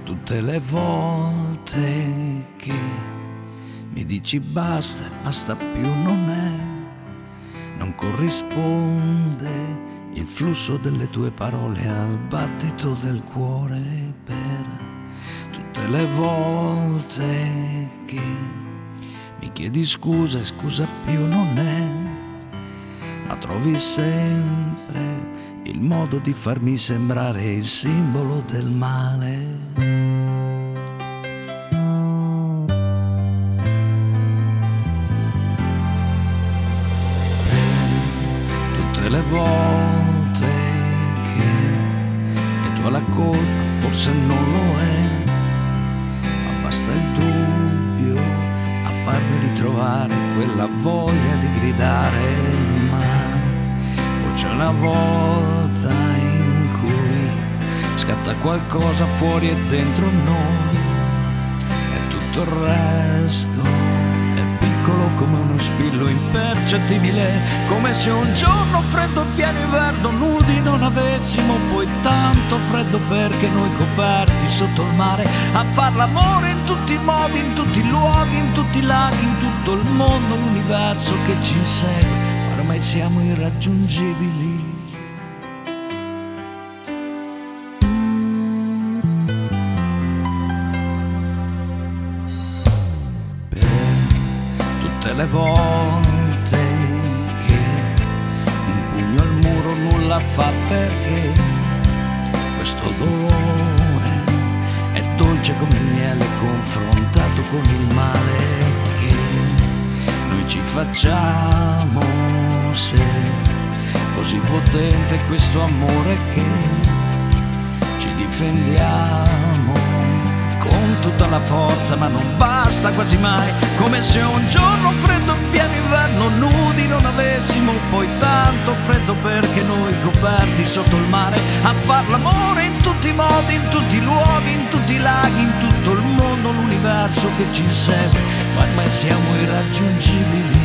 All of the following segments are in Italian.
Tutte le volte che mi dici basta e basta più non corrisponde il flusso delle tue parole al battito del cuore. Per tutte le volte che mi chiedi scusa e scusa più ma trovi sempre il modo di farmi sembrare il simbolo del male. Tutte le volte che tu hai la colpa, forse non lo è, ma basta il dubbio a farmi ritrovare quella voglia di gridare. Ma poi c'è una volta in cui scatta qualcosa fuori e dentro noi, e tutto il resto è piccolo come uno spillo impercettibile, come se un giorno freddo pieno inverno nudi non avessimo poi tanto freddo, perché noi coperti sotto il mare a far l'amore in tutti i modi, in tutti i luoghi, in tutti i laghi, in tutto il mondo, l'universo che ci insegue, ormai siamo irraggiungibili. Tutte le volte che un pugno al muro nulla fa, perché questo dolore è dolce come il miele confrontato con il male che noi ci facciamo, se così potente questo amore che ci difendiamo con tutta la forza, ma non basta quasi mai, come se un giorno freddo in pieno inverno nudi non avessimo poi tanto freddo, perché noi coperti sotto il mare a far l'amore in tutti i modi, in tutti i luoghi, in tutti i laghi, in tutto il mondo, l'universo che ci insegue, ma ormai siamo irraggiungibili.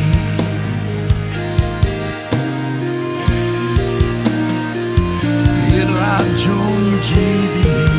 Irraggiungibili.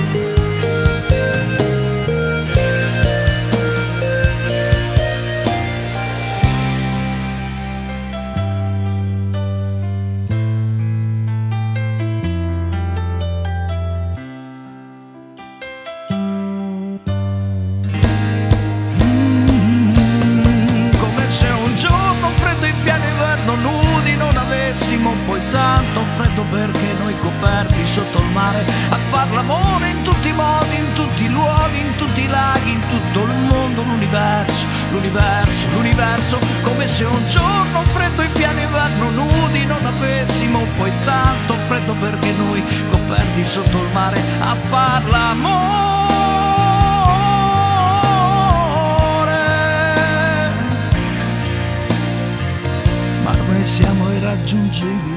Nudi non avessimo poi tanto freddo, perché noi coperti sotto il mare a far l'amore in tutti i modi, in tutti i luoghi, in tutti i laghi, in tutto il mondo, l'universo, l'universo, l'universo, come se un giorno freddo in pieno inverno nudi non avessimo poi tanto freddo, perché noi coperti sotto il mare a far l'amore. Siamo irraggiungibili.